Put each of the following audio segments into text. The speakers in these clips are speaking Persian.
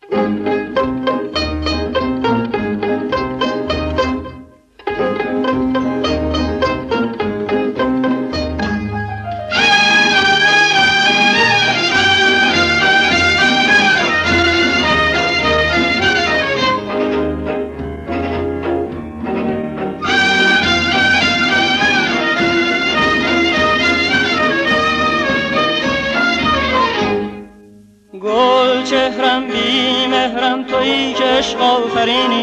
گل چهرم بی مهرم تویی که عشق آفرینی،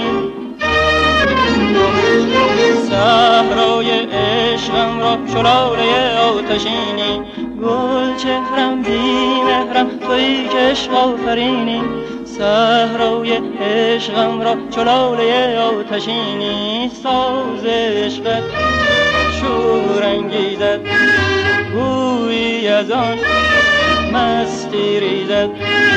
صحرای عشقم را شلاله آتشینی. گل چهرم بی مهرم تویی که عشق آفرینی، صحرای عشقم را شلاله آتشینی. ساز عشقت شور انگیزد، گویی از آن مستی ریزد.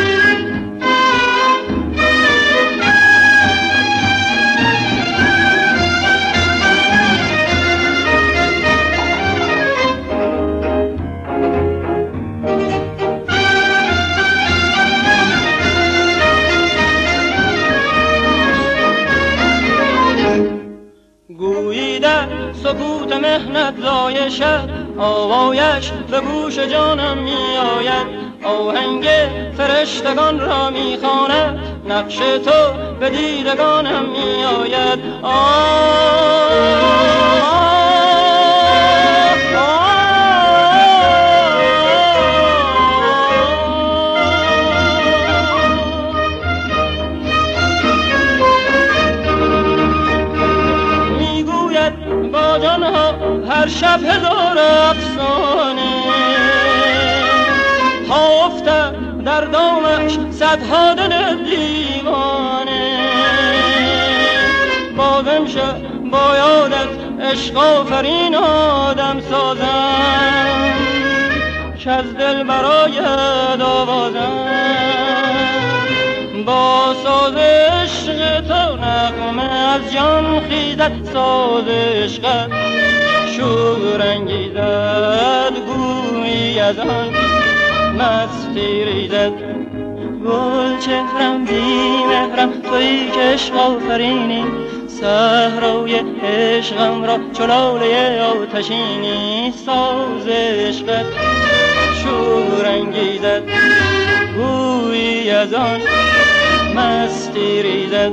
گویی در سکوت مهنت ضایع شد، آوایش به گوش جانم می آید. آهنگ فرشتگان را می خواند، نقش تو به دیدگانم می آید. می گوید با جانها هر شب هزار افسانه، تا افتد در دامش صدها دل دیوانه. بازم شد با یادت عشق آفرین آدم سازم، که از دل برایت آوازم. با ساز عشق تو نغمه از جان خیزد، ساز عشقت شور انگیزد، گویی از آن مستی ریزد. گل چهرم بی مهرم تویی که عشق آفرینی، صحرای عشقم را شلاله آتشینی. ساز عشقت شور انگیزد، گویی از آن مستی ریزد.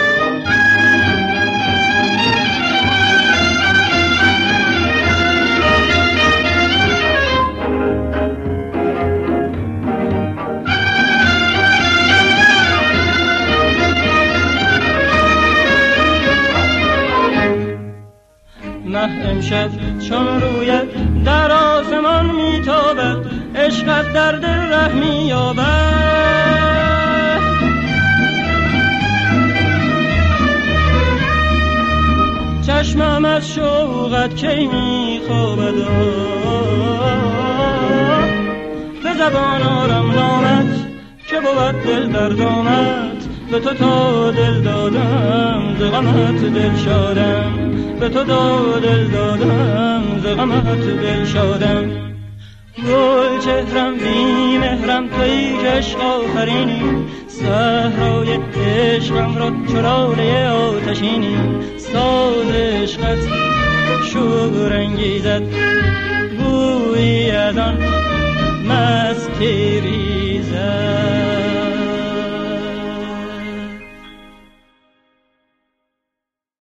مه امشب چون رویت در آسمان میتابد، عشقت در دل رحمی یابد. چشمم از شوقت کی میخوابد، به زبان آرم نامت که بود دل در دامت. به تو تا دل دادم ز غمت دل شادم، به تو تا دل دادم ز غمت دل شادم. گل چهرم بی مهرم تویی که عشق آفرینی، صحرای عشقم را شلاله آتشینی. ساز عشقت شور انگیزد، گویی از آن مستی ریزد.